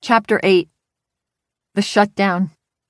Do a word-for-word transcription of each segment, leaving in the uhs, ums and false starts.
Chapter eight. The Shutdown.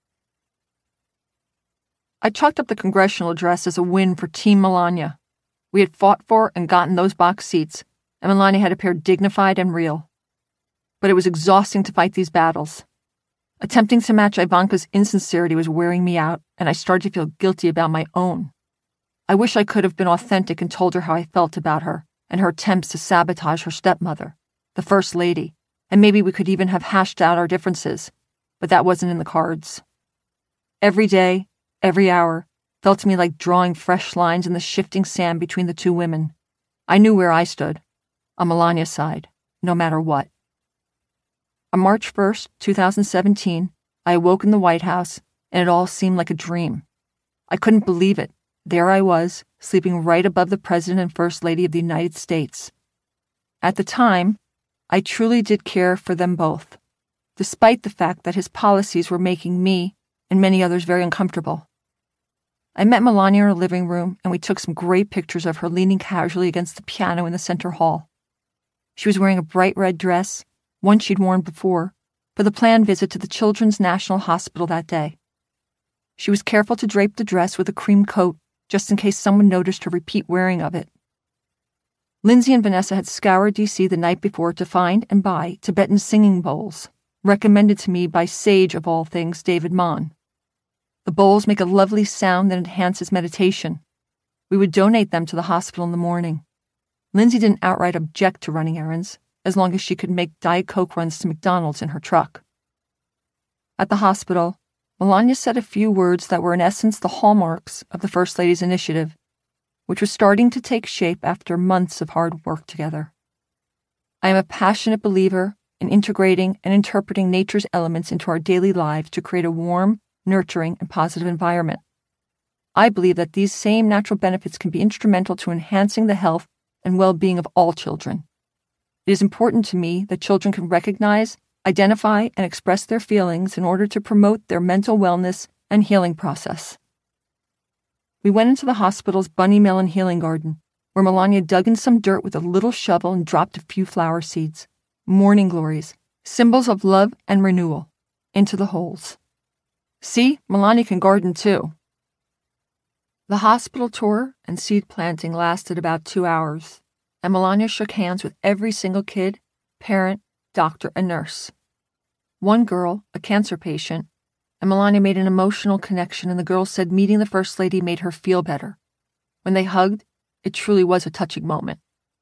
I chalked up the congressional address as a win for Team Melania. We had fought for and gotten those box seats, and Melania had appeared dignified and real. But it was exhausting to fight these battles. Attempting to match Ivanka's insincerity was wearing me out, and I started to feel guilty about my own. I wish I could have been authentic and told her how I felt about her and her attempts to sabotage her stepmother, the First Lady, and maybe we could even have hashed out our differences, but that wasn't in the cards. Every day, every hour, felt to me like drawing fresh lines in the shifting sand between the two women. I knew where I stood, on Melania's side, no matter what. On March first, twenty seventeen, I awoke in the White House, and it all seemed like a dream. I couldn't believe it. There I was, sleeping right above the President and First Lady of the United States. At the time, I truly did care for them both, despite the fact that his policies were making me and many others very uncomfortable. I met Melania in her living room, and we took some great pictures of her leaning casually against the piano in the center hall. She was wearing a bright red dress, one she'd worn before, for the planned visit to the Children's National Hospital that day. She was careful to drape the dress with a cream coat, just in case someone noticed her repeat wearing of it. Lindsay and Vanessa had scoured D C the night before to find and buy Tibetan singing bowls, recommended to me by sage of all things David Mann. The bowls make a lovely sound that enhances meditation. We would donate them to the hospital in the morning. Lindsay didn't outright object to running errands, as long as she could make Diet Coke runs to McDonald's in her truck. At the hospital, Melania said a few words that were in essence the hallmarks of the First Lady's initiative, which was starting to take shape after months of hard work together. I am a passionate believer in integrating and interpreting nature's elements into our daily lives to create a warm, nurturing, and positive environment. I believe that these same natural benefits can be instrumental to enhancing the health and well-being of all children. It is important to me that children can recognize, identify, and express their feelings in order to promote their mental wellness and healing process. We went into the hospital's bunny melon healing garden, where Melania dug in some dirt with a little shovel and dropped a few flower seeds, morning glories, symbols of love and renewal, into the holes. See, Melania can garden too. The hospital tour and seed planting lasted about two hours, and Melania shook hands with every single kid, parent, doctor, and nurse. One girl, a cancer patient, and Melania made an emotional connection, and the girl said meeting the First Lady made her feel better. When they hugged, it truly was a touching moment.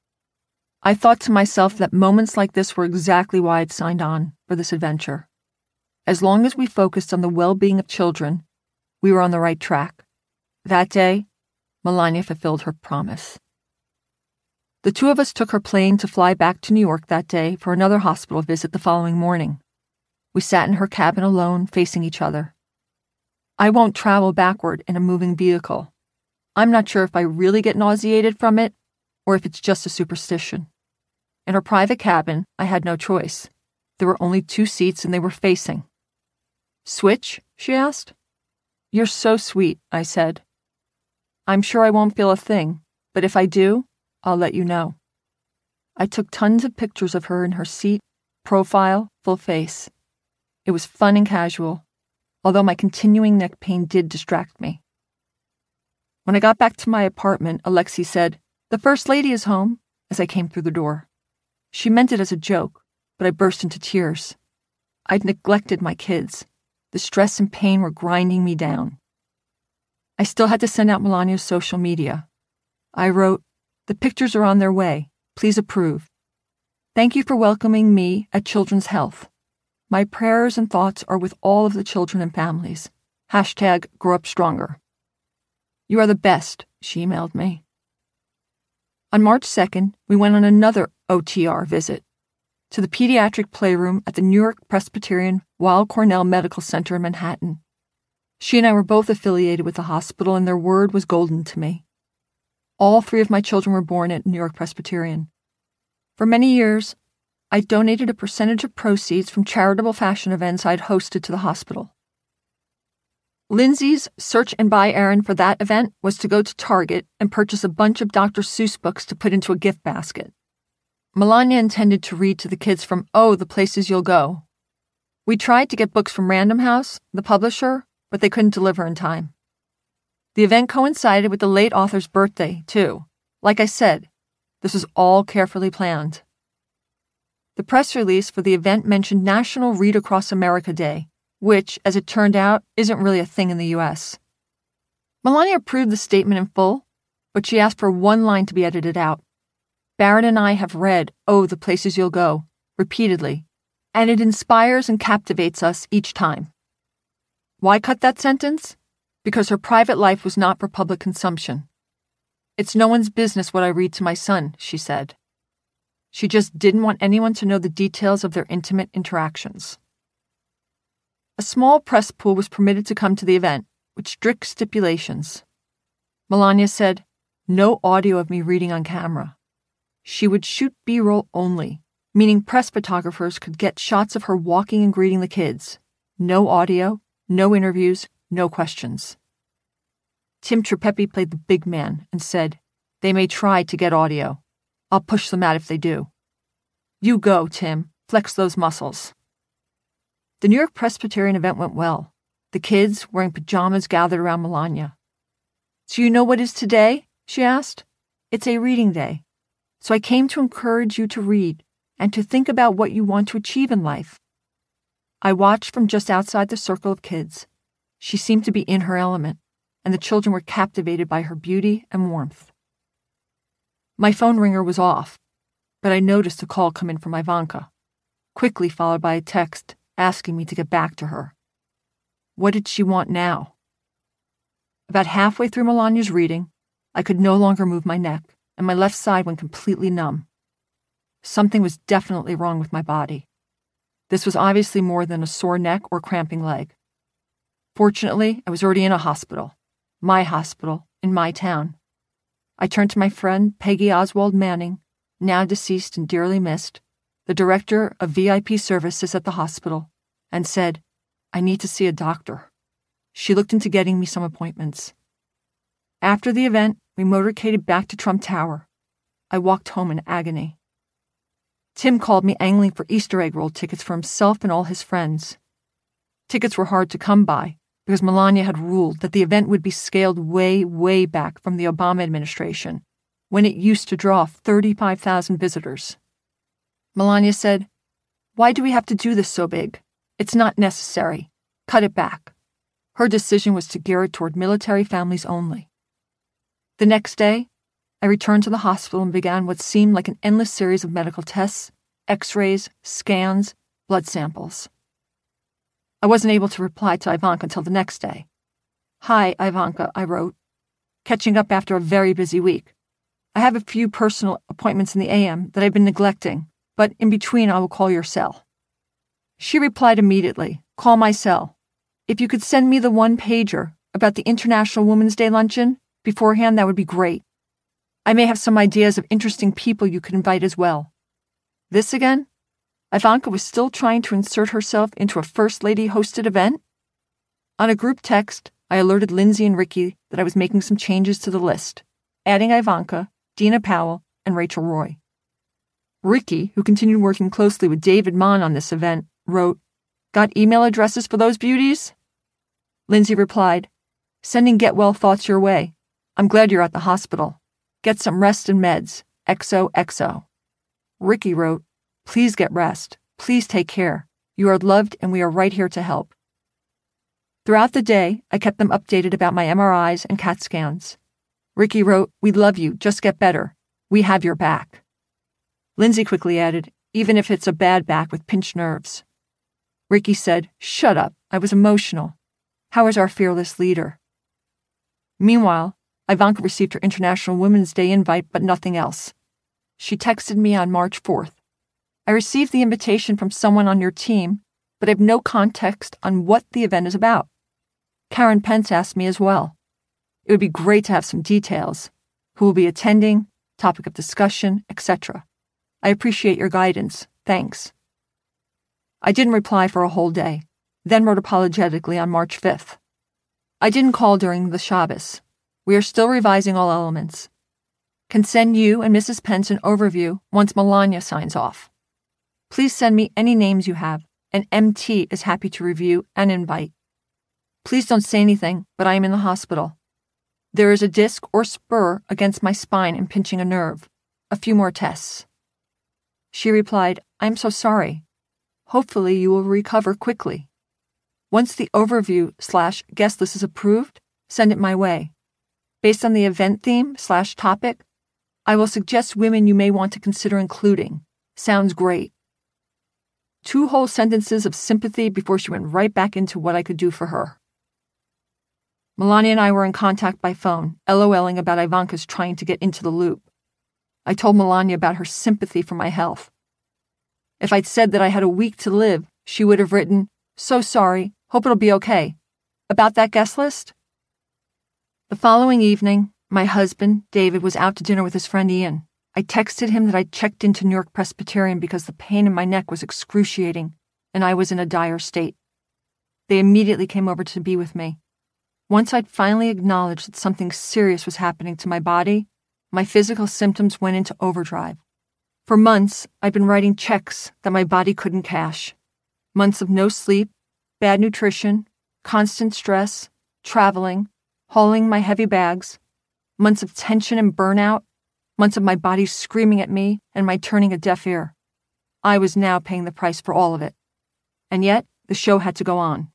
I thought to myself that moments like this were exactly why I'd signed on for this adventure. As long as we focused on the well-being of children, we were on the right track. That day, Melania fulfilled her promise. The two of us took her plane to fly back to New York that day for another hospital visit the following morning. We sat in her cabin alone, facing each other. I won't travel backward in a moving vehicle. I'm not sure if I really get nauseated from it, or if it's just a superstition. In her private cabin, I had no choice. There were only two seats and they were facing. Switch? She asked. You're so sweet, I said. I'm sure I won't feel a thing, but if I do, I'll let you know. I took tons of pictures of her in her seat, profile, full face. It was fun and casual, although my continuing neck pain did distract me. When I got back to my apartment, Alexei said, "The First Lady is home," as I came through the door. She meant it as a joke, but I burst into tears. I'd neglected my kids. The stress and pain were grinding me down. I still had to send out Melania's social media. I wrote, "The pictures are on their way. Please approve. Thank you for welcoming me at Children's Health. My prayers and thoughts are with all of the children and families. Hashtag grow up stronger." You are the best, she emailed me. On March second, we went on another O T R visit to the pediatric playroom at the New York Presbyterian Weill Cornell Medical Center in Manhattan. She and I were both affiliated with the hospital, and their word was golden to me. All three of my children were born at New York Presbyterian. For many years, I donated a percentage of proceeds from charitable fashion events I'd hosted to the hospital. Lindsay's search and buy errand for that event was to go to Target and purchase a bunch of Doctor Seuss books to put into a gift basket. Melania intended to read to the kids from Oh, the Places You'll Go, We tried to get books from Random House, the publisher, but they couldn't deliver in time. The event coincided with the late author's birthday, too. Like I said, this was all carefully planned. The press release for the event mentioned National Read Across America Day, which, as it turned out, isn't really a thing in the U S. Melania approved the statement in full, but she asked for one line to be edited out. Barron and I have read Oh, the Places You'll Go repeatedly, and it inspires and captivates us each time. Why cut that sentence? Because her private life was not for public consumption. It's no one's business what I read to my son, she said. She just didn't want anyone to know the details of their intimate interactions. A small press pool was permitted to come to the event, with strict stipulations. Melania said, no audio of me reading on camera. She would shoot B-roll only, meaning press photographers could get shots of her walking and greeting the kids. No audio, no interviews, no questions. Tim Tripepi played the big man and said, they may try to get audio. I'll push them out if they do. You go, Tim. Flex those muscles. The New York Presbyterian event went well. The kids, wearing pajamas, gathered around Melania. So you know what is today? She asked. It's a reading day. So I came to encourage you to read and to think about what you want to achieve in life. I watched from just outside the circle of kids. She seemed to be in her element, and the children were captivated by her beauty and warmth. My phone ringer was off, but I noticed a call come in from Ivanka, quickly followed by a text asking me to get back to her. What did she want now? About halfway through Melania's reading, I could no longer move my neck, and my left side went completely numb. Something was definitely wrong with my body. This was obviously more than a sore neck or cramping leg. Fortunately, I was already in a hospital, my hospital, in my town. I turned to my friend Peggy Oswald Manning, now deceased and dearly missed, the director of V I P services at the hospital, and said, I need to see a doctor. She looked into getting me some appointments. After the event, we motorcaded back to Trump Tower. I walked home in agony. Tim called me angling for Easter egg roll tickets for himself and all his friends. Tickets were hard to come by because Melania had ruled that the event would be scaled way, way back from the Obama administration, when it used to draw thirty-five thousand visitors. Melania said, Why do we have to do this so big? It's not necessary. Cut it back. Her decision was to gear it toward military families only. The next day, I returned to the hospital and began what seemed like an endless series of medical tests, x-rays, scans, blood samples. I wasn't able to reply to Ivanka until the next day. Hi, Ivanka, I wrote. Catching up after a very busy week. I have a few personal appointments in the A M that I've been neglecting, but in between I will call your cell. She replied immediately, Call my cell. If you could send me the one-pager about the International Women's Day luncheon beforehand, that would be great. I may have some ideas of interesting people you could invite as well. This again? Ivanka was still trying to insert herself into a First Lady-hosted event? On a group text, I alerted Lindsay and Ricky that I was making some changes to the list, adding Ivanka, Dina Powell, and Rachel Roy. Ricky, who continued working closely with David Mon on this event, wrote, Got email addresses for those beauties? Lindsay replied, Sending get well thoughts your way. I'm glad you're at the hospital. Get some rest and meds. X O X O. Ricky wrote, Please get rest. Please take care. You are loved and we are right here to help. Throughout the day, I kept them updated about my M R Is and CAT scans. Ricky wrote, We love you. Just get better. We have your back. Lindsay quickly added, Even if it's a bad back with pinched nerves. Ricky said, Shut up. I was emotional. How is our fearless leader? Meanwhile, Ivanka received her International Women's Day invite, but nothing else. She texted me on March fourth. I received the invitation from someone on your team, but I have no context on what the event is about. Karen Pence asked me as well. It would be great to have some details. Who will be attending, topic of discussion, et cetera. I appreciate your guidance. Thanks. I didn't reply for a whole day, then wrote apologetically on March fifth. I didn't call during the Shabbos. We are still revising all elements. Can send you and Missus Pence an overview once Melania signs off. Please send me any names you have, and M T is happy to review and invite. Please don't say anything, but I am in the hospital. There is a disc or spur against my spine and pinching a nerve. A few more tests." She replied, "I am so sorry. Hopefully you will recover quickly. Once the overview slash guest list is approved, send it my way. Based on the event theme slash topic, I will suggest women you may want to consider including. Sounds great." Two whole sentences of sympathy before she went right back into what I could do for her. Melania and I were in contact by phone, LOLing about Ivanka's trying to get into the loop. I told Melania about her sympathy for my health. If I'd said that I had a week to live, she would have written, "So sorry, hope it'll be okay." About that guest list? The following evening, my husband, David, was out to dinner with his friend Ian. I texted him that I'd checked into New York Presbyterian because the pain in my neck was excruciating, and I was in a dire state. They immediately came over to be with me. Once I'd finally acknowledged that something serious was happening to my body, my physical symptoms went into overdrive. For months, I'd been writing checks that my body couldn't cash. Months of no sleep, bad nutrition, constant stress, traveling, hauling my heavy bags, months of tension and burnout, months of my body screaming at me and my turning a deaf ear. I was now paying the price for all of it. And yet, the show had to go on.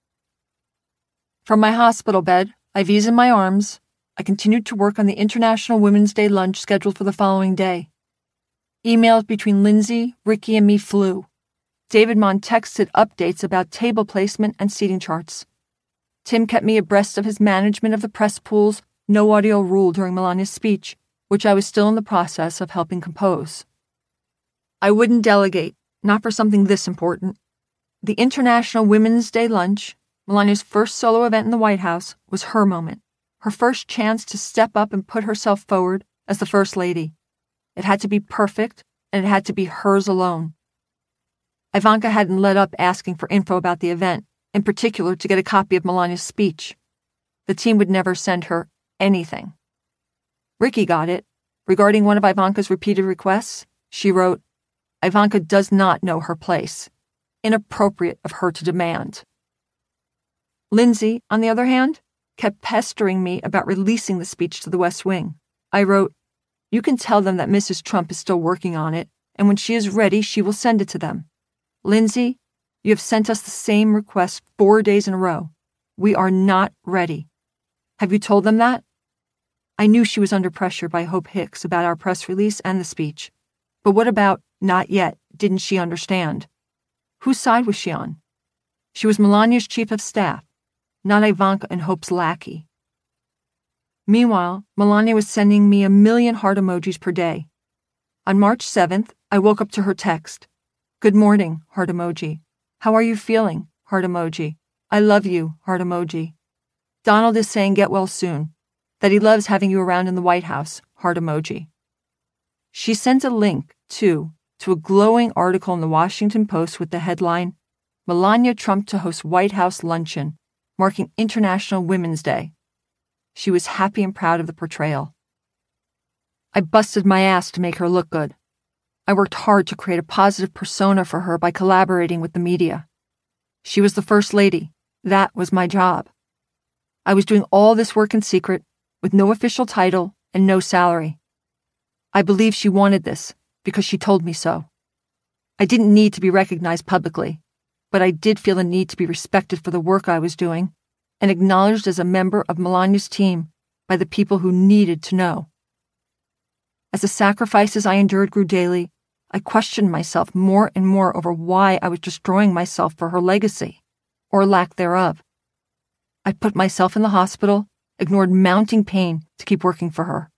From my hospital bed, I Vs in my arms, I continued to work on the International Women's Day lunch scheduled for the following day. Emails between Lindsay, Ricky, and me flew. David Mon texted updates about table placement and seating charts. Tim kept me abreast of his management of the press pool's no audio rule during Melania's speech, which I was still in the process of helping compose. I wouldn't delegate, not for something this important. The International Women's Day lunch, Melania's first solo event in the White House, was her moment, her first chance to step up and put herself forward as the First Lady. It had to be perfect, and it had to be hers alone. Ivanka hadn't let up asking for info about the event, in particular to get a copy of Melania's speech. The team would never send her anything. Ricky got it. Regarding one of Ivanka's repeated requests, she wrote, "Ivanka does not know her place. Inappropriate of her to demand." Lindsay, on the other hand, kept pestering me about releasing the speech to the West Wing. I wrote, "You can tell them that Missus Trump is still working on it, and when she is ready, she will send it to them. Lindsay, you have sent us the same request four days in a row. We are not ready. Have you told them that?" I knew she was under pressure by Hope Hicks about our press release and the speech. But what about not yet? Didn't she understand? Whose side was she on? She was Melania's chief of staff, not Ivanka and Hope's lackey. Meanwhile, Melania was sending me a million heart emojis per day. On March seventh, I woke up to her text. "Good morning," heart emoji. "How are you feeling?" Heart emoji. "I love you," heart emoji. "Donald is saying get well soon. That he loves having you around in the White House," heart emoji. She sent a link, too, to a glowing article in the Washington Post with the headline, "Melania Trump to host White House luncheon, marking International Women's Day." She was happy and proud of the portrayal. I busted my ass to make her look good. I worked hard to create a positive persona for her by collaborating with the media. She was the First Lady. That was my job. I was doing all this work in secret, with no official title and no salary. I believe she wanted this because she told me so. I didn't need to be recognized publicly, but I did feel a need to be respected for the work I was doing and acknowledged as a member of Melania's team by the people who needed to know. As the sacrifices I endured grew daily, I questioned myself more and more over why I was destroying myself for her legacy, or lack thereof. I put myself in the hospital, ignored mounting pain to keep working for her.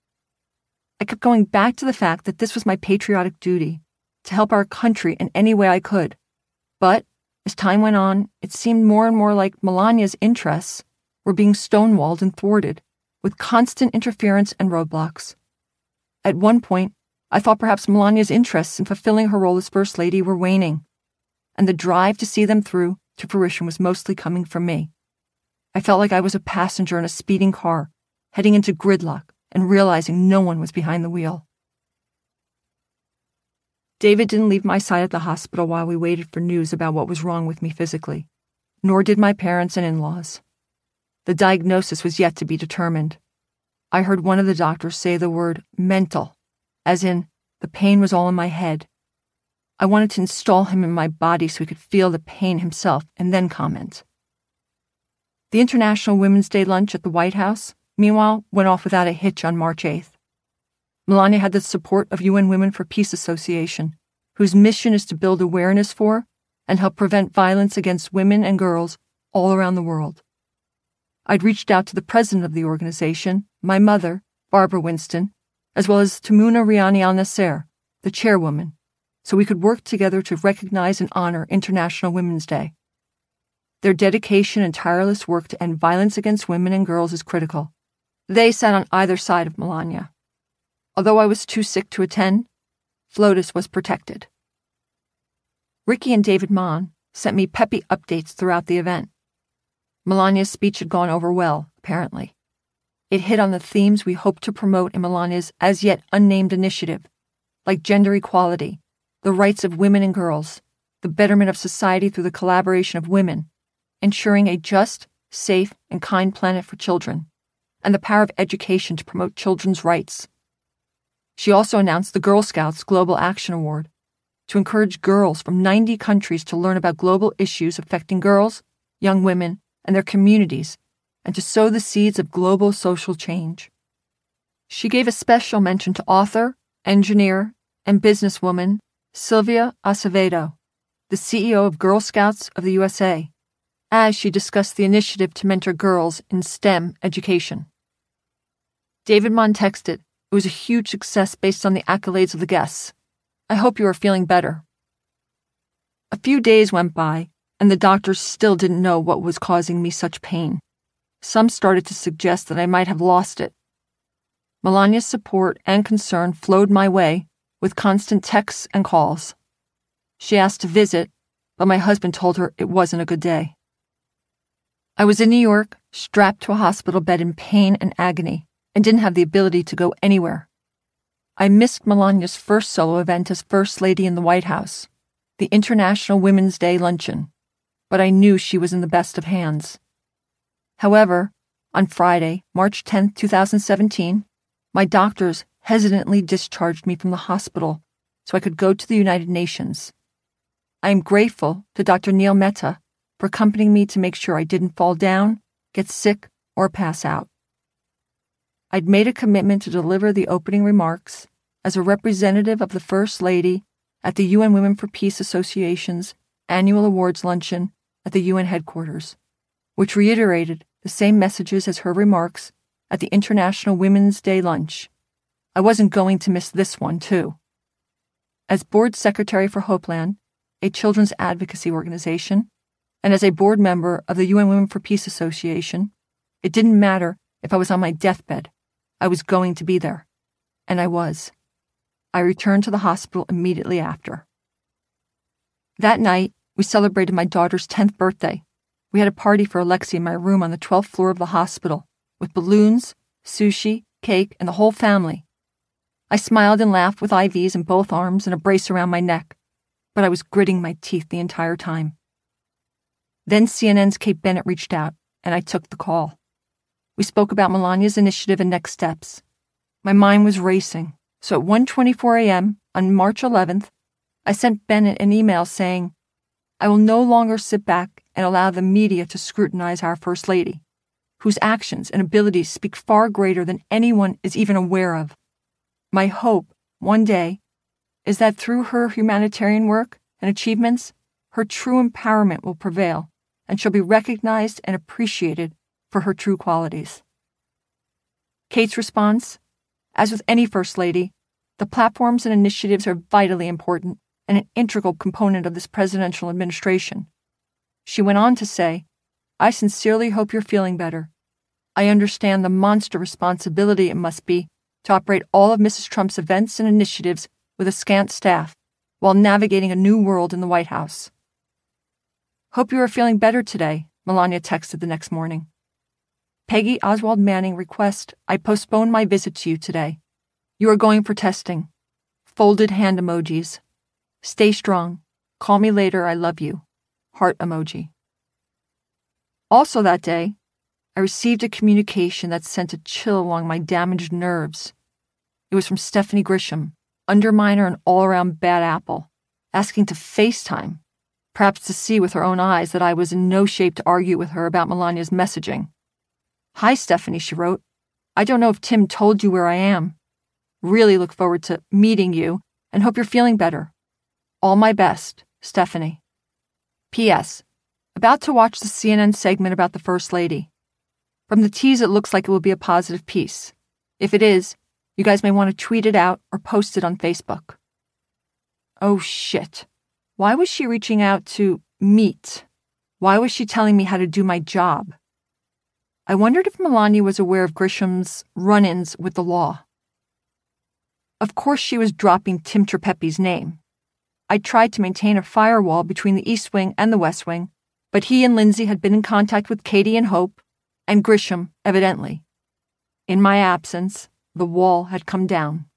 I kept going back to the fact that this was my patriotic duty, to help our country in any way I could. But, as time went on, it seemed more and more like Melania's interests were being stonewalled and thwarted, with constant interference and roadblocks. At one point, I thought perhaps Melania's interests in fulfilling her role as First Lady were waning, and the drive to see them through to fruition was mostly coming from me. I felt like I was a passenger in a speeding car, heading into gridlock and realizing no one was behind the wheel. David didn't leave my side at the hospital while we waited for news about what was wrong with me physically, nor did my parents and in-laws. The diagnosis was yet to be determined. I heard one of the doctors say the word mental, as in, the pain was all in my head. I wanted to install him in my body so he could feel the pain himself and then comment. The International Women's Day lunch at the White House, meanwhile, went off without a hitch on March eighth. Melania had the support of U N Women for Peace Association, whose mission is to build awareness for and help prevent violence against women and girls all around the world. I'd reached out to the president of the organization, my mother, Barbara Winston, as well as Tamuna Riani al-Nasser, the chairwoman, so we could work together to recognize and honor International Women's Day. Their dedication and tireless work to end violence against women and girls is critical. They sat on either side of Melania. Although I was too sick to attend, FLOTUS was protected. Ricky and David Mon sent me peppy updates throughout the event. Melania's speech had gone over well, apparently. It hit on the themes we hoped to promote in Melania's as-yet unnamed initiative, like gender equality, the rights of women and girls, the betterment of society through the collaboration of women, ensuring a just, safe, and kind planet for children, and the power of education to promote children's rights. She also announced the Girl Scouts Global Action Award to encourage girls from ninety countries to learn about global issues affecting girls, young women, and their communities, and to sow the seeds of global social change. She gave a special mention to author, engineer, and businesswoman Sylvia Acevedo, the C E O of Girl Scouts of the U S A, as she discussed the initiative to mentor girls in STEM education. David Mon texted, "It was a huge success based on the accolades of the guests. I hope you are feeling better." A few days went by, and the doctors still didn't know what was causing me such pain. Some started to suggest that I might have lost it. Melania's support and concern flowed my way with constant texts and calls. She asked to visit, but my husband told her it wasn't a good day. I was in New York, strapped to a hospital bed in pain and agony, and didn't have the ability to go anywhere. I missed Melania's first solo event as First Lady in the White House, the International Women's Day luncheon, but I knew she was in the best of hands. However, on Friday, March tenth, twenty seventeen, my doctors hesitantly discharged me from the hospital so I could go to the United Nations. I am grateful to Doctor Neil Mehta for accompanying me to make sure I didn't fall down, get sick, or pass out. I'd made a commitment to deliver the opening remarks as a representative of the First Lady at the U N Women for Peace Association's annual awards luncheon at the U N headquarters, which reiterated the same messages as her remarks at the International Women's Day lunch. I wasn't going to miss this one, too. As board secretary for Hopeland, a children's advocacy organization, and as a board member of the U N Women for Peace Association, it didn't matter if I was on my deathbed. I was going to be there. And I was. I returned to the hospital immediately after. That night, we celebrated my daughter's tenth birthday. We had a party for Alexi in my room on the twelfth floor of the hospital, with balloons, sushi, cake, and the whole family. I smiled and laughed with I Vs in both arms and a brace around my neck, but I was gritting my teeth the entire time. Then C N N's Kate Bennett reached out, and I took the call. We spoke about Melania's initiative and next steps. My mind was racing, so at one twenty-four a.m. on March eleventh, I sent Bennett an email saying, "I will no longer sit back and allow the media to scrutinize our First Lady, whose actions and abilities speak far greater than anyone is even aware of. My hope, one day, is that through her humanitarian work and achievements, her true empowerment will prevail, and she'll be recognized and appreciated for her true qualities." Kate's response: "As with any First Lady, the platforms and initiatives are vitally important and an integral component of this presidential administration." She went on to say, "I sincerely hope you're feeling better. I understand the monster responsibility it must be to operate all of Missus Trump's events and initiatives with a scant staff while navigating a new world in the White House." "Hope you are feeling better today," Melania texted the next morning. "Peggy Oswald Manning requests I postpone my visit to you today. You are going for testing." Folded hand emojis. Stay strong. Call me later. I love you. Heart emoji. Also that day, I received a communication that sent a chill along my damaged nerves. It was from Stephanie Grisham, underminer and all-around bad apple, asking to FaceTime, perhaps to see with her own eyes that I was in no shape to argue with her about Melania's messaging. Hi, Stephanie, she wrote. I don't know if Tim told you where I am. Really look forward to meeting you and hope you're feeling better. All my best, Stephanie. P S. About to watch the C N N segment about the First Lady. From the tease, it looks like it will be a positive piece. If it is, you guys may want to tweet it out or post it on Facebook. Oh shit. Why was she reaching out to meet? Why was she telling me how to do my job? I wondered if Melania was aware of Grisham's run-ins with the law. Of course she was dropping Tim Trepeppe's name. I tried to maintain a firewall between the East Wing and the West Wing, but he and Lindsay had been in contact with Katie and Hope, and Grisham, evidently. In my absence, the wall had come down.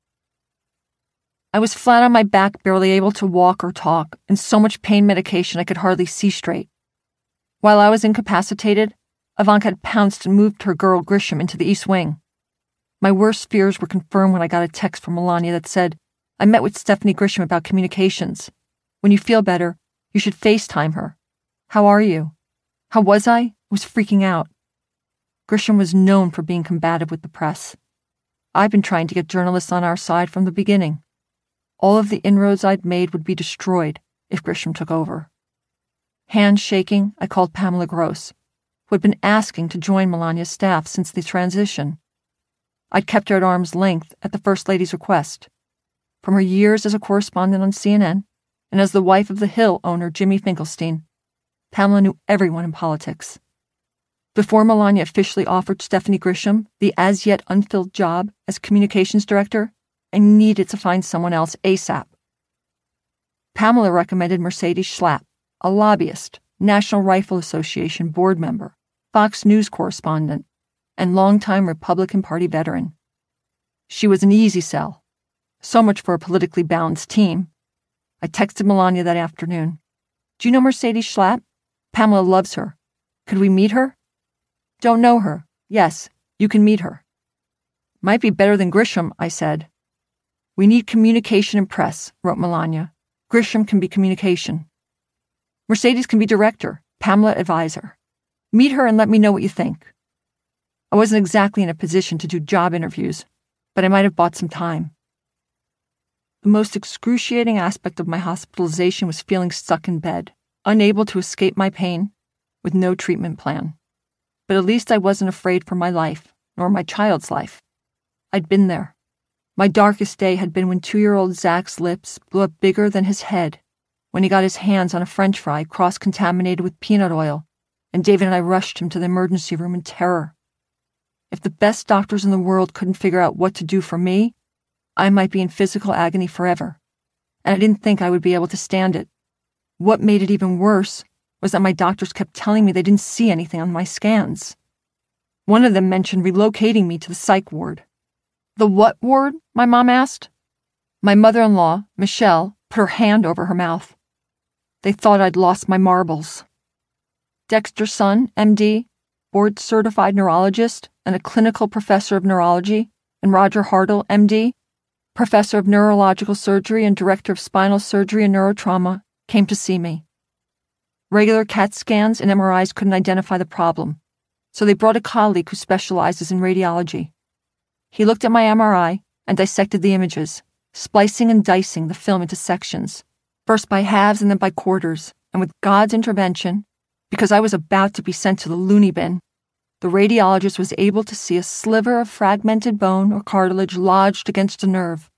I was flat on my back, barely able to walk or talk, and so much pain medication I could hardly see straight. While I was incapacitated, Ivanka had pounced and moved her girl Grisham into the East Wing. My worst fears were confirmed when I got a text from Melania that said, I met with Stephanie Grisham about communications. When you feel better, you should FaceTime her. How are you? How was I? I was freaking out. Grisham was known for being combative with the press. I'd been trying to get journalists on our side from the beginning. All of the inroads I'd made would be destroyed if Grisham took over. Hands shaking, I called Pamela Gross, who had been asking to join Melania's staff since the transition. I'd kept her at arm's length at the First Lady's request. From her years as a correspondent on C N N, and as the wife of the Hill owner Jimmy Finkelstein, Pamela knew everyone in politics. Before Melania officially offered Stephanie Grisham the as-yet unfilled job as communications director, I needed to find someone else ASAP. Pamela recommended Mercedes Schlapp, a lobbyist, National Rifle Association board member, Fox News correspondent, and longtime Republican Party veteran. She was an easy sell. So much for a politically balanced team. I texted Melania that afternoon. Do you know Mercedes Schlapp? Pamela loves her. Could we meet her? Don't know her. Yes, you can meet her. Might be better than Grisham, I said. We need communication and press, wrote Melania. Grisham can be communication. Mercedes can be director, Pamela advisor. Meet her and let me know what you think. I wasn't exactly in a position to do job interviews, but I might have bought some time. The most excruciating aspect of my hospitalization was feeling stuck in bed, unable to escape my pain, with no treatment plan. But at least I wasn't afraid for my life, nor my child's life. I'd been there. My darkest day had been when two-year-old Zach's lips blew up bigger than his head, when he got his hands on a French fry cross-contaminated with peanut oil, and David and I rushed him to the emergency room in terror. If the best doctors in the world couldn't figure out what to do for me, I might be in physical agony forever, and I didn't think I would be able to stand it. What made it even worse was that my doctors kept telling me they didn't see anything on my scans. One of them mentioned relocating me to the psych ward. The what ward? My mom asked. My mother-in-law, Michelle, put her hand over her mouth. They thought I'd lost my marbles. Dexter Sun, M D, board-certified neurologist and a clinical professor of neurology, and Roger Hartle, M D, professor of neurological surgery and director of spinal surgery and neurotrauma, came to see me. Regular CAT scans and M R Is couldn't identify the problem, so they brought a colleague who specializes in radiology. He looked at my M R I and dissected the images, splicing and dicing the film into sections, first by halves and then by quarters, and with God's intervention, because I was about to be sent to the loony bin, the radiologist was able to see a sliver of fragmented bone or cartilage lodged against a nerve.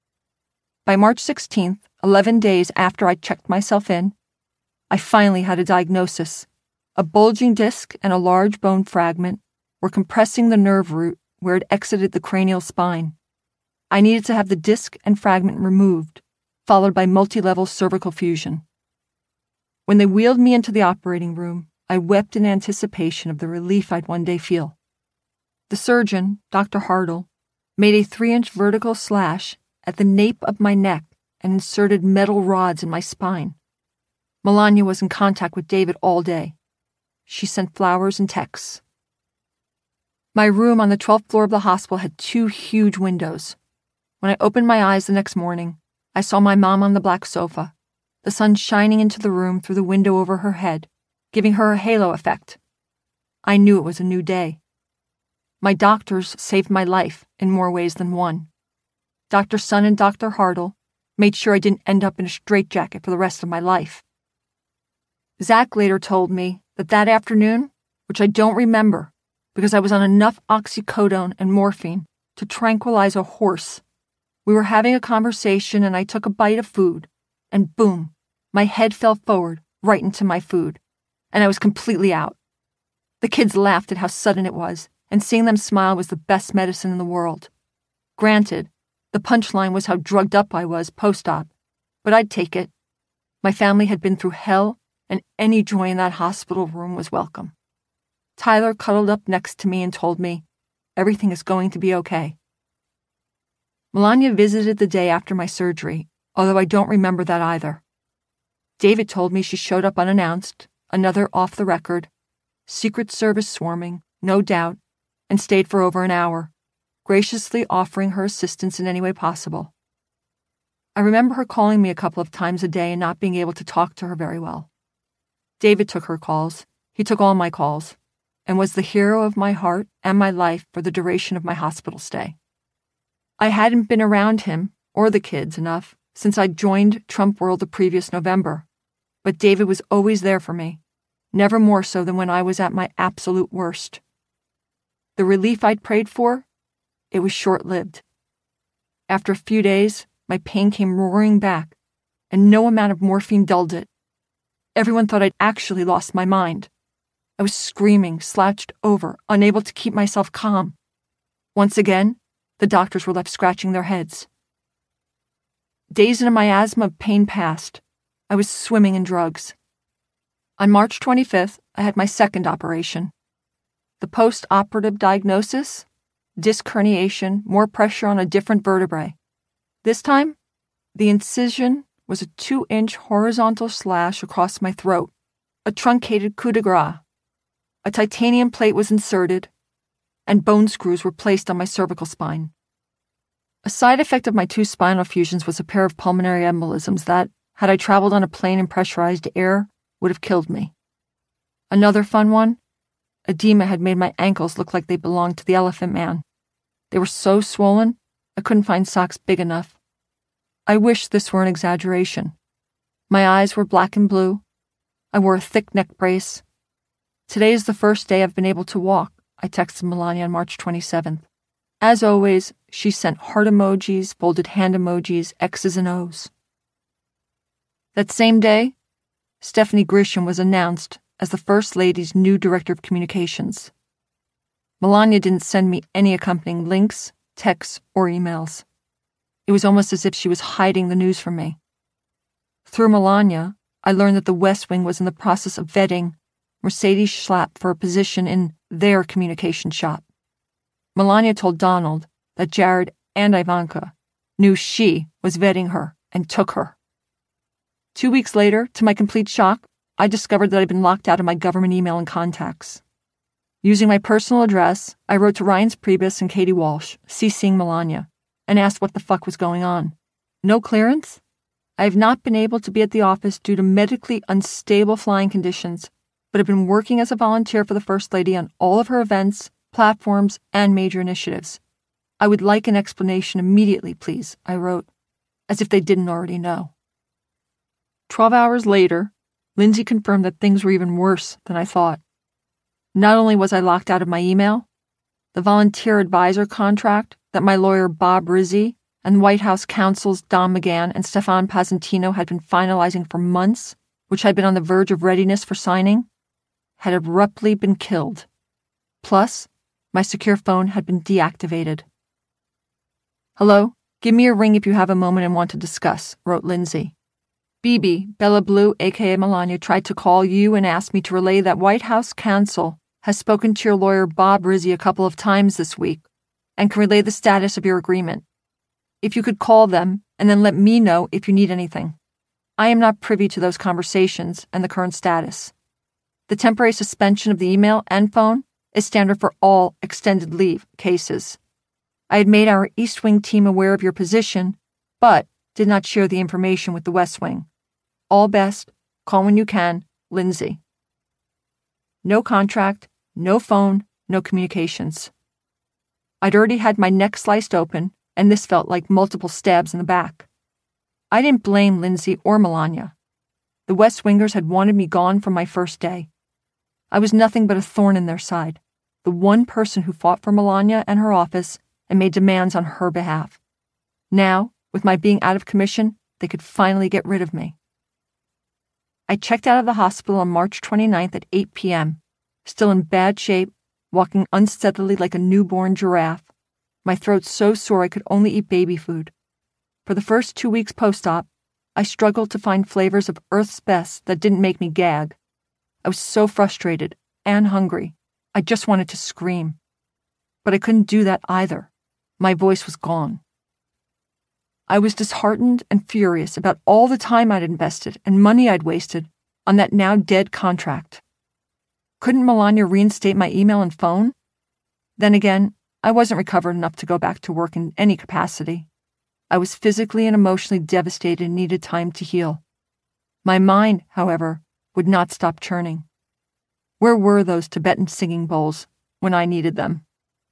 By March sixteenth, eleven days after I checked myself in, I finally had a diagnosis. A bulging disc and a large bone fragment were compressing the nerve root where it exited the cranial spine. I needed to have the disc and fragment removed, followed by multi-level cervical fusion. When they wheeled me into the operating room, I wept in anticipation of the relief I'd one day feel. The surgeon, Doctor Hartle, made a three-inch vertical slash at the nape of my neck and inserted metal rods in my spine. Melania was in contact with David all day. She sent flowers and texts. My room on the twelfth floor of the hospital had two huge windows. When I opened my eyes the next morning, I saw my mom on the black sofa, the sun shining into the room through the window over her head, giving her a halo effect. I knew it was a new day. My doctors saved my life in more ways than one. Doctor Sun and Doctor Hartle made sure I didn't end up in a straitjacket for the rest of my life. Zach later told me that that afternoon, which I don't remember because I was on enough oxycodone and morphine to tranquilize a horse, we were having a conversation and I took a bite of food, and boom, my head fell forward right into my food, and I was completely out. The kids laughed at how sudden it was, and seeing them smile was the best medicine in the world. Granted, the punchline was how drugged up I was post-op, but I'd take it. My family had been through hell, and any joy in that hospital room was welcome. Tyler cuddled up next to me and told me, everything is going to be okay. Melania visited the day after my surgery, although I don't remember that either. David told me she showed up unannounced, another off the record, Secret Service swarming, no doubt, and stayed for over an hour, graciously offering her assistance in any way possible. I remember her calling me a couple of times a day and not being able to talk to her very well. David took her calls, he took all my calls, and was the hero of my heart and my life for the duration of my hospital stay. I hadn't been around him, or the kids, enough since I'd joined Trump World the previous November, but David was always there for me, never more so than when I was at my absolute worst. The relief I'd prayed for, it was short-lived. After a few days, my pain came roaring back, and no amount of morphine dulled it. Everyone thought I'd actually lost my mind. I was screaming, slouched over, unable to keep myself calm. Once again, the doctors were left scratching their heads. Days into my asthma of pain passed. I was swimming in drugs. On March twenty-fifth, I had my second operation. The post-operative diagnosis? Disc herniation, more pressure on a different vertebrae. This time, the incision was a two-inch horizontal slash across my throat, a truncated coup de grace. A titanium plate was inserted, and bone screws were placed on my cervical spine. A side effect of my two spinal fusions was a pair of pulmonary embolisms that, had I traveled on a plane in pressurized air, would have killed me. Another fun one? Edema had made my ankles look like they belonged to the Elephant Man. They were so swollen, I couldn't find socks big enough. I wish this were an exaggeration. My eyes were black and blue. I wore a thick neck brace. Today is the first day I've been able to walk, I texted Melania on March twenty-seventh. As always, she sent heart emojis, folded hand emojis, X's and O's. That same day, Stephanie Grisham was announced as the First Lady's new Director of Communications. Melania didn't send me any accompanying links, texts, or emails. It was almost as if she was hiding the news from me. Through Melania, I learned that the West Wing was in the process of vetting Mercedes Schlapp for a position in their communication shop. Melania told Donald that Jared and Ivanka knew she was vetting her and took her. Two weeks later, to my complete shock, I discovered that I'd been locked out of my government email and contacts. Using my personal address, I wrote to Reince Priebus and Katie Walsh, CCing Melania, and asked what the fuck was going on. No clearance? I have not been able to be at the office due to medically unstable flying conditions, but have been working as a volunteer for the First Lady on all of her events, platforms, and major initiatives. I would like an explanation immediately, please, I wrote, as if they didn't already know. Twelve hours later, Lindsay confirmed that things were even worse than I thought. Not only was I locked out of my email, the volunteer advisor contract that my lawyer Bob Rizzi and White House counsels Don McGahn and Stefan Pasentino had been finalizing for months, which had been on the verge of readiness for signing, had abruptly been killed. Plus, my secure phone had been deactivated. Hello, give me a ring if you have a moment and want to discuss, wrote Lindsay. B B, Bella Blue, aka Melania, tried to call you and asked me to relay that White House counsel has spoken to your lawyer Bob Rizzi a couple of times this week and can relay the status of your agreement. If you could call them and then let me know if you need anything. I am not privy to those conversations and the current status. The temporary suspension of the email and phone is standard for all extended leave cases. I had made our East Wing team aware of your position, but did not share the information with the West Wing. All best. Call when you can. Lindsay. No contract, no phone, no communications. I'd already had my neck sliced open, and this felt like multiple stabs in the back. I didn't blame Lindsay or Melania. The West Wingers had wanted me gone from my first day. I was nothing but a thorn in their side, the one person who fought for Melania and her office and made demands on her behalf. Now, with my being out of commission, they could finally get rid of me. I checked out of the hospital on March twenty-ninth at eight p.m., still in bad shape, walking unsteadily like a newborn giraffe, my throat so sore I could only eat baby food. For the first two weeks post-op, I struggled to find flavors of Earth's Best that didn't make me gag. I was so frustrated and hungry. I just wanted to scream. But I couldn't do that either. My voice was gone. I was disheartened and furious about all the time I'd invested and money I'd wasted on that now dead contract. Couldn't Melania reinstate my email and phone? Then again, I wasn't recovered enough to go back to work in any capacity. I was physically and emotionally devastated and needed time to heal. My mind, however, would not stop churning. Where were those Tibetan singing bowls when I needed them?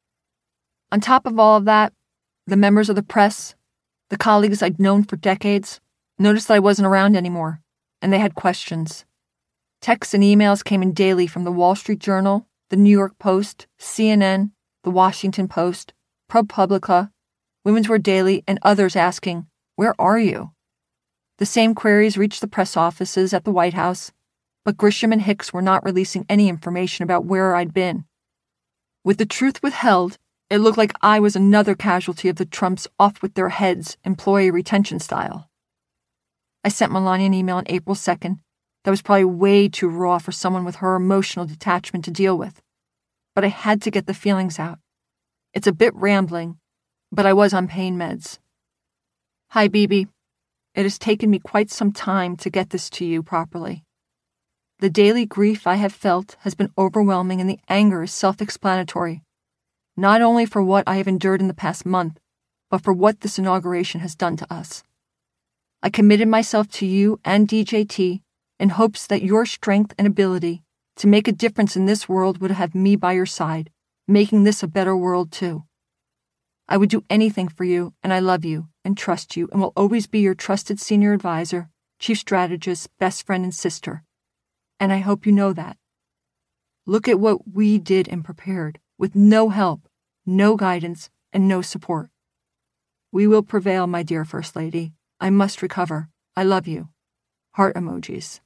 On top of all of that, the members of the press, the colleagues I'd known for decades, noticed that I wasn't around anymore, and they had questions. Texts and emails came in daily from the Wall Street Journal, the New York Post, C N N, the Washington Post, ProPublica, Women's Wear Daily, and others asking, "Where are you?" The same queries reached the press offices at the White House, but Grisham and Hicks were not releasing any information about where I'd been. With the truth withheld, it looked like I was another casualty of the Trumps off-with-their-heads employee retention style. I sent Melania an email on April second that was probably way too raw for someone with her emotional detachment to deal with, but I had to get the feelings out. It's a bit rambling, but I was on pain meds. Hi, Bibi. It has taken me quite some time to get this to you properly. The daily grief I have felt has been overwhelming, and the anger is self-explanatory, not only for what I have endured in the past month, but for what this inauguration has done to us. I committed myself to you and D J T in hopes that your strength and ability to make a difference in this world would have me by your side, making this a better world too. I would do anything for you, and I love you and trust you and will always be your trusted senior advisor, chief strategist, best friend, and sister. And I hope you know that. Look at what we did and prepared, with no help, no guidance, and no support. We will prevail, my dear First Lady. I must recover. I love you. Heart emojis.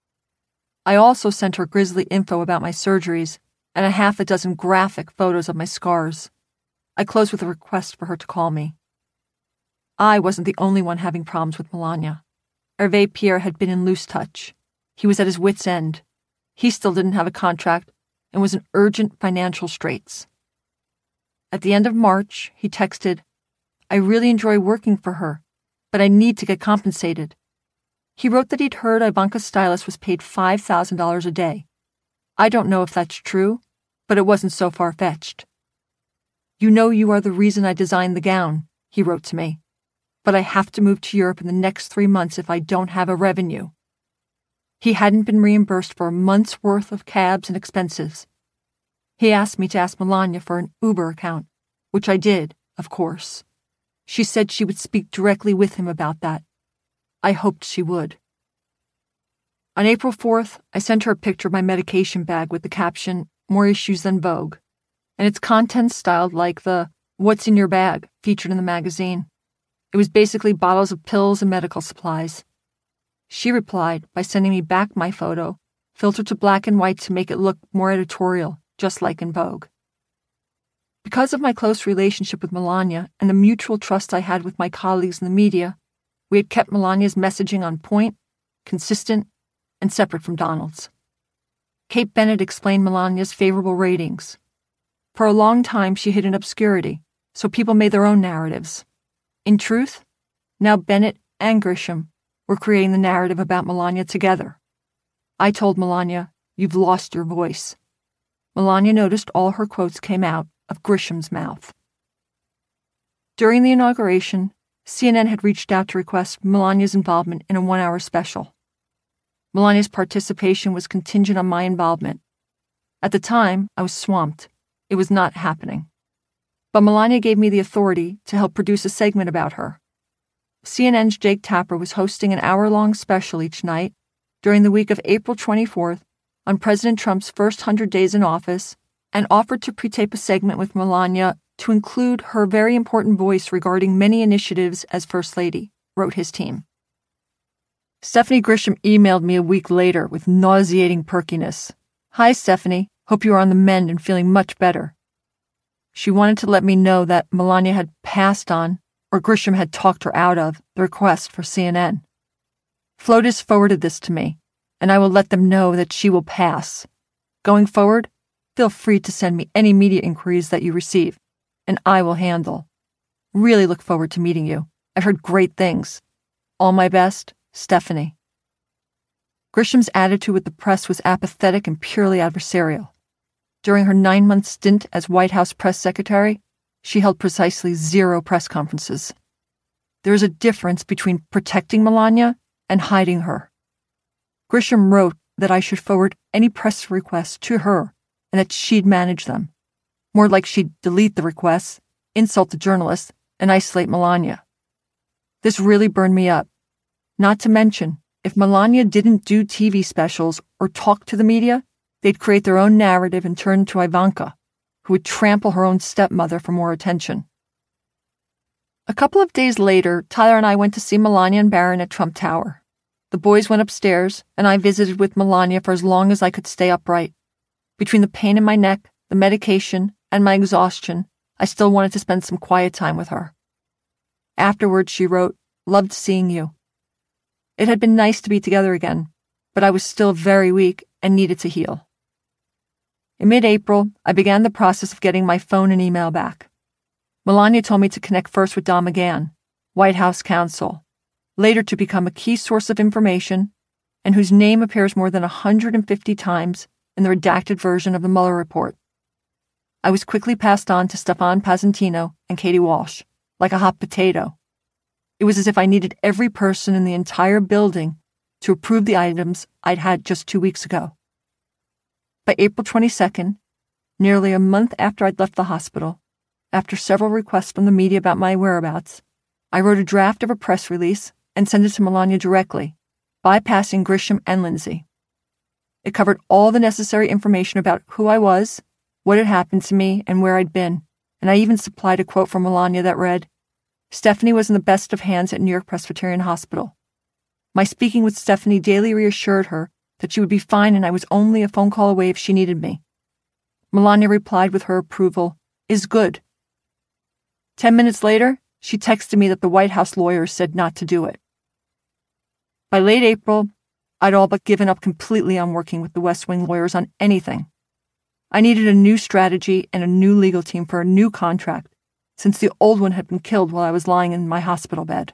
I also sent her grisly info about my surgeries and a half a dozen graphic photos of my scars. I closed with a request for her to call me. I wasn't the only one having problems with Melania. Hervé Pierre had been in loose touch. He was at his wit's end. He still didn't have a contract and was in urgent financial straits. At the end of March, he texted, "I really enjoy working for her, but I need to get compensated." He wrote that he'd heard Ivanka's stylist was paid five thousand dollars a day. I don't know if that's true, but it wasn't so far-fetched. "You know you are the reason I designed the gown," he wrote to me, "but I have to move to Europe in the next three months if I don't have a revenue." He hadn't been reimbursed for a month's worth of cabs and expenses. He asked me to ask Melania for an Uber account, which I did, of course. She said she would speak directly with him about that. I hoped she would. On April fourth, I sent her a picture of my medication bag with the caption, "More issues than Vogue," and its contents styled like the "What's in your bag" featured in the magazine. It was basically bottles of pills and medical supplies. She replied by sending me back my photo, filtered to black and white to make it look more editorial, just like in Vogue. Because of my close relationship with Melania and the mutual trust I had with my colleagues in the media, we had kept Melania's messaging on point, consistent, and separate from Donald's. Kate Bennett explained Melania's favorable ratings. For a long time, she hid in obscurity, so people made their own narratives. In truth, Now Bennett and Grisham were creating the narrative about Melania together. I told Melania, "You've lost your voice." Melania noticed all her quotes came out of Grisham's mouth. During the inauguration, C N N had reached out to request Melania's involvement in a one-hour special. Melania's participation was contingent on my involvement. At the time, I was swamped. It was not happening. But Melania gave me the authority to help produce a segment about her. C N N's Jake Tapper was hosting an hour-long special each night during the week of April twenty-fourth on President Trump's first hundred days in office, and offered to pre-tape a segment with Melania to include her very important voice regarding many initiatives as First Lady, wrote his team. Stephanie Grisham emailed me a week later with nauseating perkiness. "Hi, Stephanie. Hope you are on the mend and feeling much better." She wanted to let me know that Melania had passed on, or Grisham had talked her out of, the request for C N N. Flotus forwarded this to me, and I will let them know that she will pass. Going forward, feel free to send me any media inquiries that you receive, and I will handle. Really look forward to meeting you. I've heard great things. All my best, Stephanie. Grisham's attitude with the press was apathetic and purely adversarial. During her nine-month stint as White House press secretary, she held precisely zero press conferences. There is a difference between protecting Melania and hiding her. Grisham wrote that I should forward any press requests to her and that she'd manage them. More like she'd delete the requests, insult the journalists, and isolate Melania. This really burned me up. Not to mention, if Melania didn't do T V specials or talk to the media, they'd create their own narrative and turn to Ivanka, who would trample her own stepmother for more attention. A couple of days later, Tyler and I went to see Melania and Barron at Trump Tower. The boys went upstairs, and I visited with Melania for as long as I could stay upright. Between the pain in my neck, the medication, and my exhaustion, I still wanted to spend some quiet time with her. Afterwards, she wrote, "Loved seeing you." It had been nice to be together again, but I was still very weak and needed to heal. In mid-April, I began the process of getting my phone and email back. Melania told me to connect first with Don McGahn, White House counsel, later to become a key source of information, and whose name appears more than one hundred fifty times in the redacted version of the Mueller report. I was quickly passed on to Stefan Pazantino and Katie Walsh, like a hot potato. It was as if I needed every person in the entire building to approve the items I'd had just two weeks ago. By April twenty-second, nearly a month after I'd left the hospital, after several requests from the media about my whereabouts, I wrote a draft of a press release and sent it to Melania directly, bypassing Grisham and Lindsay. It covered all the necessary information about who I was, what had happened to me, and where I'd been, and I even supplied a quote from Melania that read, "Stephanie was in the best of hands at New York Presbyterian Hospital. My speaking with Stephanie daily reassured her that she would be fine and I was only a phone call away if she needed me." Melania replied with her approval, "Is good." Ten minutes later, she texted me that the White House lawyers said not to do it. By late April, I'd all but given up completely on working with the West Wing lawyers on anything. I needed a new strategy and a new legal team for a new contract, since the old one had been killed while I was lying in my hospital bed.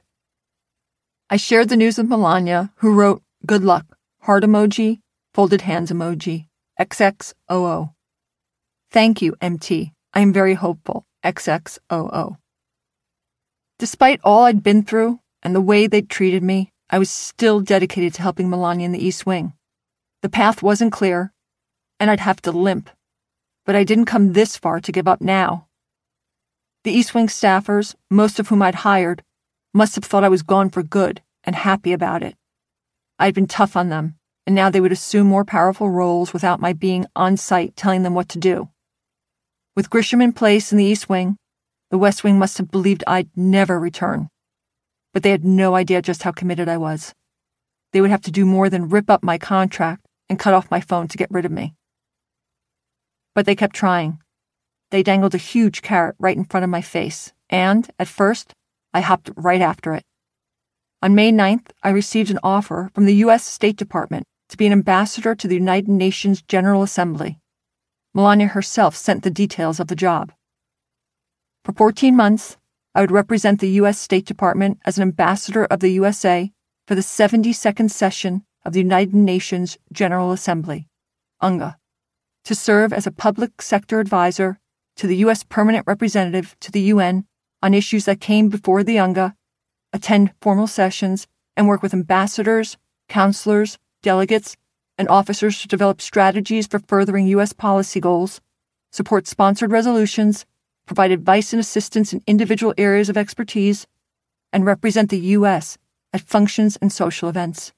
I shared the news with Melania, who wrote, "Good luck, heart emoji, folded hands emoji, X X O O. Thank you, M T. I am very hopeful, X X O O. Despite all I'd been through and the way they'd treated me, I was still dedicated to helping Melania in the East Wing. The path wasn't clear, and I'd have to limp, but I didn't come this far to give up now. The East Wing staffers, most of whom I'd hired, must have thought I was gone for good and happy about it. I'd been tough on them, and now they would assume more powerful roles without my being on site telling them what to do. With Grisham in place in the East Wing, the West Wing must have believed I'd never return. But they had no idea just how committed I was. They would have to do more than rip up my contract and cut off my phone to get rid of me. But they kept trying. They dangled a huge carrot right in front of my face, and, at first, I hopped right after it. On May ninth, I received an offer from the U S State Department to be an ambassador to the United Nations General Assembly. Melania herself sent the details of the job. For fourteen months, I would represent the U S State Department as an ambassador of the U S A for the seventy-second session of the United Nations General Assembly, UNGA, to serve as a public sector advisor to the U S Permanent Representative to the U N on issues that came before the UNGA, attend formal sessions, and work with ambassadors, counselors, delegates, and officers to develop strategies for furthering U S policy goals, support sponsored resolutions, provide advice and assistance in individual areas of expertise, and represent the U S at functions and social events.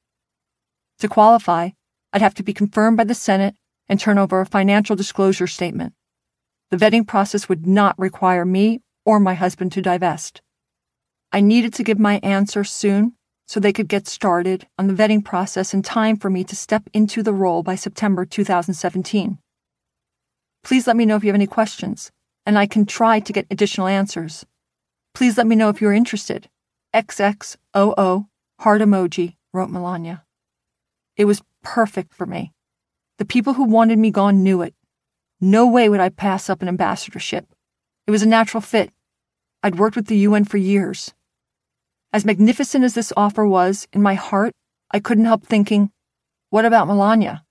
To qualify, I'd have to be confirmed by the Senate and turn over a financial disclosure statement. The vetting process would not require me or my husband to divest. I needed to give my answer soon so they could get started on the vetting process in time for me to step into the role by September two thousand seventeen. Please let me know if you have any questions, and I can try to get additional answers. Please let me know if you're interested. X X O O, heart emoji, wrote Melania. It was perfect for me. The people who wanted me gone knew it. No way would I pass up an ambassadorship. It was a natural fit. I'd worked with the U N for years. As magnificent as this offer was, in my heart, I couldn't help thinking, what about Melania?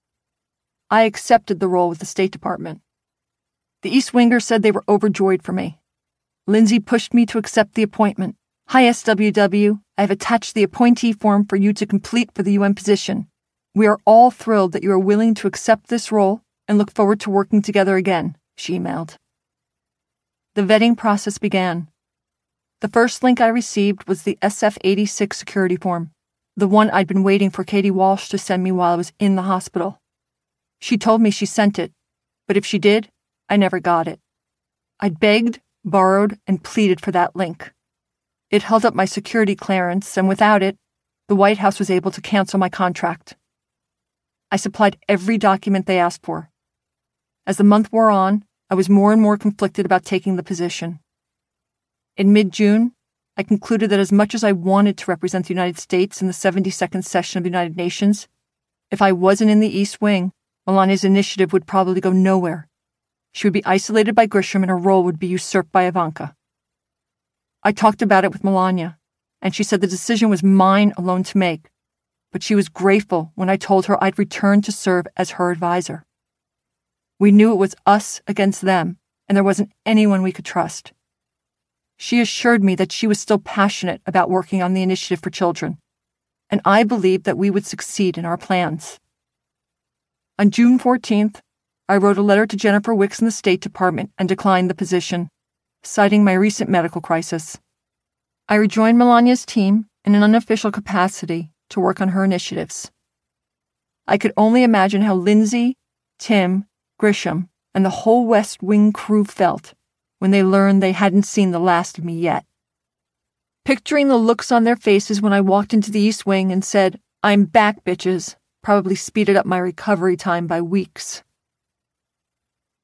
I accepted the role with the State Department. The East Wingers said they were overjoyed for me. Lindsay pushed me to accept the appointment. Hi, S W W. I have attached the appointee form for you to complete for the U N position. We are all thrilled that you are willing to accept this role and look forward to working together again, she emailed. The vetting process began. The first link I received was the S F eighty-six security form, the one I'd been waiting for Katie Walsh to send me while I was in the hospital. She told me she sent it, but if she did, I never got it. I'd begged, borrowed, and pleaded for that link. It held up my security clearance, and without it, the White House was able to cancel my contract. I supplied every document they asked for. As the month wore on, I was more and more conflicted about taking the position. In mid-June, I concluded that as much as I wanted to represent the United States in the seventy-second session of the United Nations, if I wasn't in the East Wing, Melania's initiative would probably go nowhere. She would be isolated by Grisham and her role would be usurped by Ivanka. I talked about it with Melania, and she said the decision was mine alone to make, but she was grateful when I told her I'd return to serve as her advisor. We knew it was us against them, and there wasn't anyone we could trust. She assured me that she was still passionate about working on the initiative for children, and I believed that we would succeed in our plans. On June fourteenth, I wrote a letter to Jennifer Wicks in the State Department and declined the position, citing my recent medical crisis. I rejoined Melania's team in an unofficial capacity to work on her initiatives. I could only imagine how Lindsay, Tim, Grisham, and the whole West Wing crew felt when they learned they hadn't seen the last of me yet. Picturing the looks on their faces when I walked into the East Wing and said, "I'm back, bitches," probably speeded up my recovery time by weeks.